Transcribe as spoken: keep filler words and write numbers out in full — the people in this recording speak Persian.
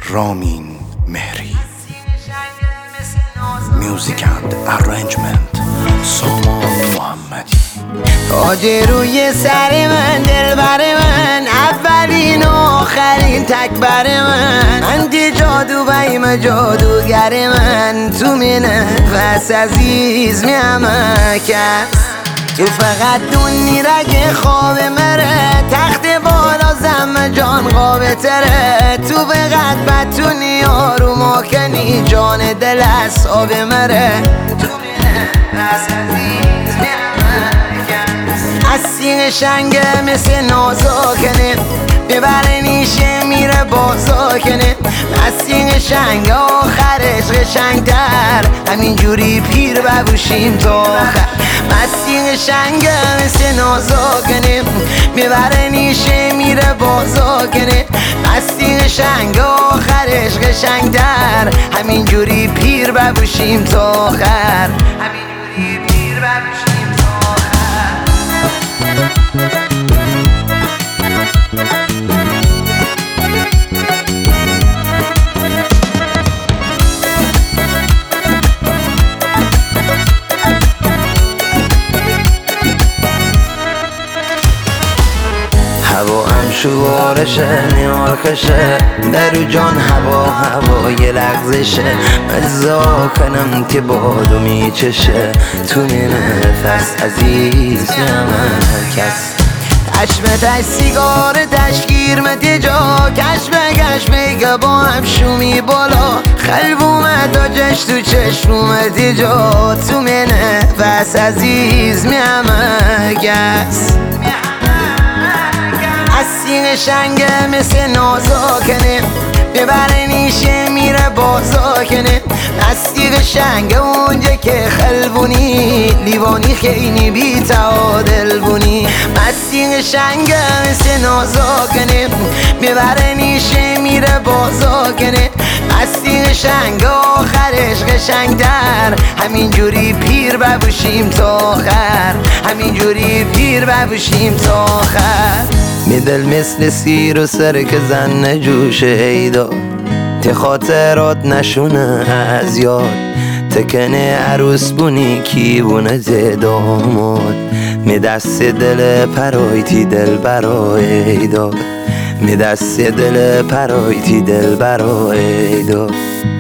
رامین مهری. میوزیک اند ارنجمنت سامان محمدی. تاج روی سر من، دلبر من، اولین و آخرین تکبر من، انتی جادو بیم جادوگر من، تو می نفس عزیز می کس تو فقط دونی رگ خواب مره، تخت بالا زم جان قابه تره، تو فقط بتونی آروم آکنی جان دل از آب مره، تو می نفس عزیز می هستی قشنگه مثل نازاکنه، ببره نیشه میره بازاکنه، هستی قشنگه آخرش قشنگتر، همینجوری پیر ببوشیم تا آخر. هستی قشنگه مثل نازاکنه، ببره نیشه میره بازاکنه، هستی قشنگه آخرش قشنگتر، همینجوری پیر ببوشیم تا آخر، همینجوری پیر ببوشیم تا آخر. هوا هم شوارشه نیارکشه، درو جان هوا هوا یه لغزشه، مزا کنم که بادو میچشه، تو می نفس عزیز من کس چشم تش سیگار تشگیر متی جا، کشم کشم که با هم شومی بالا، خلب اومد تا جش تو چشم اومدی جا، تو می نفس عزیز می کس هستی قشنگه مثل نازاکنه، ببره نیشه میره بازاکنه، هستی قشنگه اونجا که خلبونی لیوانی خیلی بی تعادل بونی، هستی قشنگه مثل نازاکنه، ببره نیشه میره بازاکنه، هستی قشنگه آخرش قشنگتر، همینجوری پیر ببوشیم تا آخر، همینجوری پیر ببوشیم تا آخر. می دل مثل سیر و سر که زن نجوشه ایدا، تی خاطرات نشونه از یاد، تکنه عروس بونی کی بونه تی داماد، می دست دل پرای تی دل برای ایدا، می دست دل پرای تی دل برای ایدا.